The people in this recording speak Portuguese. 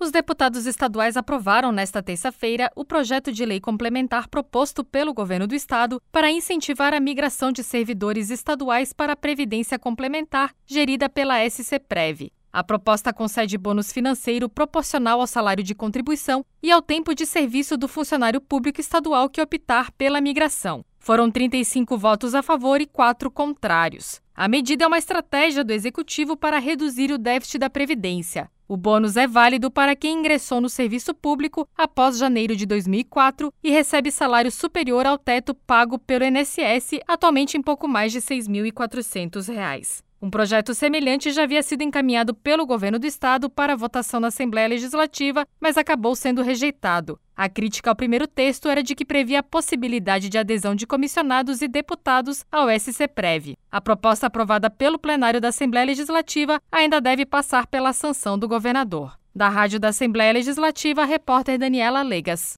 Os deputados estaduais aprovaram nesta terça-feira o projeto de lei complementar proposto pelo governo do estado para incentivar a migração de servidores estaduais para a Previdência Complementar, gerida pela SCPrev. A proposta concede bônus financeiro proporcional ao salário de contribuição e ao tempo de serviço do funcionário público estadual que optar pela migração. Foram 35 votos a favor e 4 contrários. A medida é uma estratégia do Executivo para reduzir o déficit da Previdência. O bônus é válido para quem ingressou no serviço público após janeiro de 2004 e recebe salário superior ao teto pago pelo INSS, atualmente em pouco mais de R$ 6.400. Um projeto semelhante já havia sido encaminhado pelo governo do estado para votação na Assembleia Legislativa, mas acabou sendo rejeitado. A crítica ao primeiro texto era de que previa a possibilidade de adesão de comissionados e deputados ao SCPrev. A proposta aprovada pelo plenário da Assembleia Legislativa ainda deve passar pela sanção do governador. Da Rádio da Assembleia Legislativa, a repórter Daniela Legas.